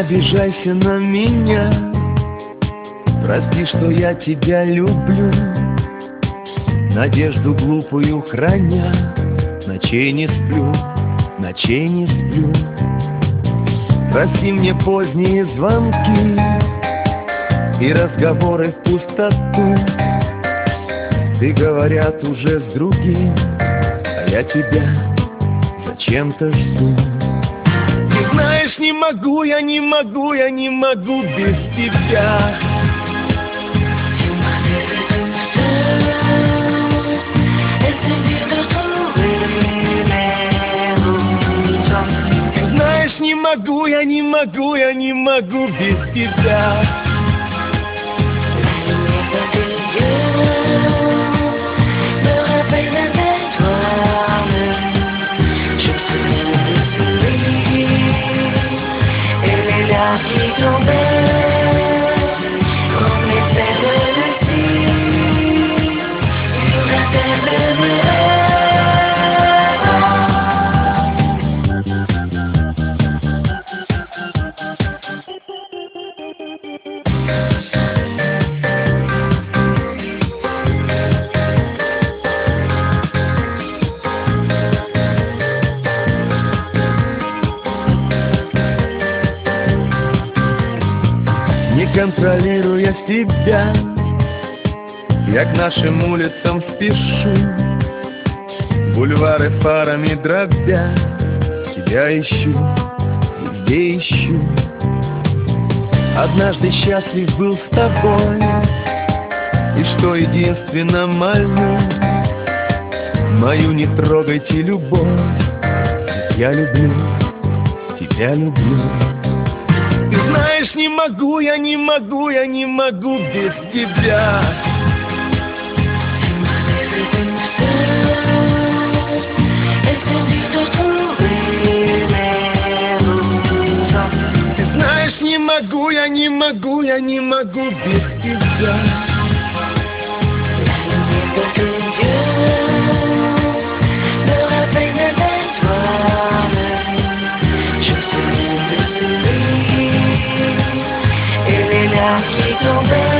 обижайся на меня, прости, что я тебя люблю, надежду глупую храня. Ночей не сплю, ночей не сплю. Прости мне поздние звонки и разговоры в пустоту. Ты, говорят, уже с другим, а я тебя зачем-то жду. Ты знаешь, не могу, я не могу, я не могу без тебя. Tu m'as laissé toute seule, et c'est dur de retrouver les mots. Ты знаешь, не могу, я не могу, я не могу без тебя. La lumière de tes yeux me rappelle mes étoiles. Je me souviens des sourires et les larmes qui tombaient comme les perles de cire sur la terre de mes rêves. Не контролируя себя, я к нашим улицам спешу, бульвары фарами дробя, тебя ищу, везде ищу. Однажды счастлив был с тобой, и что единственно молю, мою не трогайте любовь, ведь я люблю, тебя люблю. Ты знаешь, не могу, я не могу, я не могу без тебя. Tu m'as laissé toute seule, et c'est dur de retrouver les mots. Ты знаешь, не могу, я не могу, я не могу без тебя. La lumière de tes yeux me rappelle mes étoiles. Je me souviens des sourires et les larmes qui tombaient